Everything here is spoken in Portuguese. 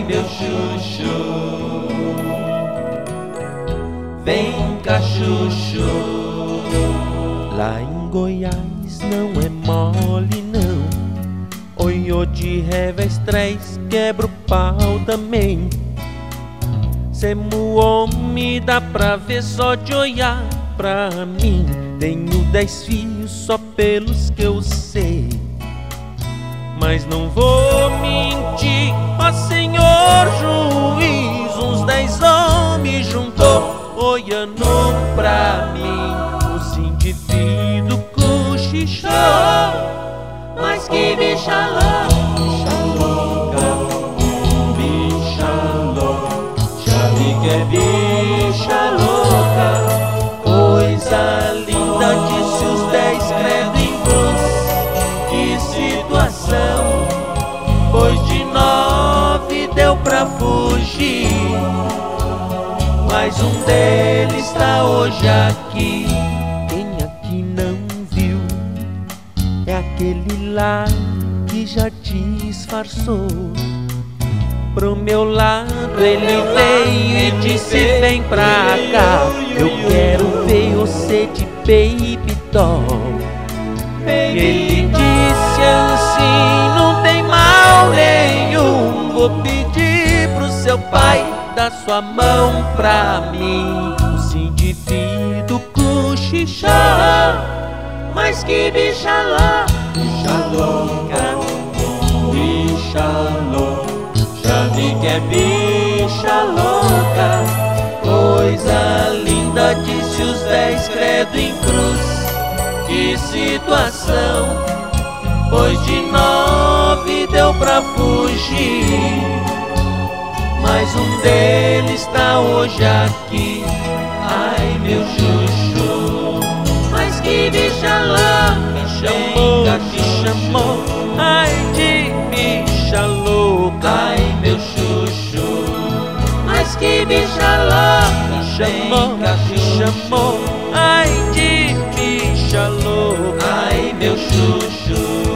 meu chuchu, vem cá chuchu. Lá em Goiás não é mole não, oiô de revés 3, quebra o pau também. Semo homem, dá pra ver só de olhar pra mim. Tenho 10 fios só pelos que eu sei, mas não vou mentir, ó senhor juiz. Uns 10 homens juntou, olhando pra mim. Os indivíduos cochichou, Mas que bicha louca, bicha louca, já vi que é bicha louca. Coisa linda, disse os 10 credo em cruz. Que situação, pois de 9 deu pra fugir, mas um deles tá hoje aqui. quem aqui não viu é aquele lá que já disfarçou. Pro meu lado ele veio e disse: vem pra cá, eu quero ver você de baby doll. Ele disse assim: não tem mal nenhum, vou pedir pro seu pai dar sua mão pra mim. Os indivíduos cochichou, Mas que bicha louca, bicha louca, já vi que é bicha louca. Coisa linda, disse os 10 credo em cruz. Que situação, pois de 9 deu pra fugir, mas um deles tá hoje aqui. Ai meu chuchu, mas que bicha louca, me chamou, me chamou, ai de bicha louca. Ai meu chuchu, mas que bicha louca, Me chamou, me chamou, ai de bicha louca. Ai meu chuchu.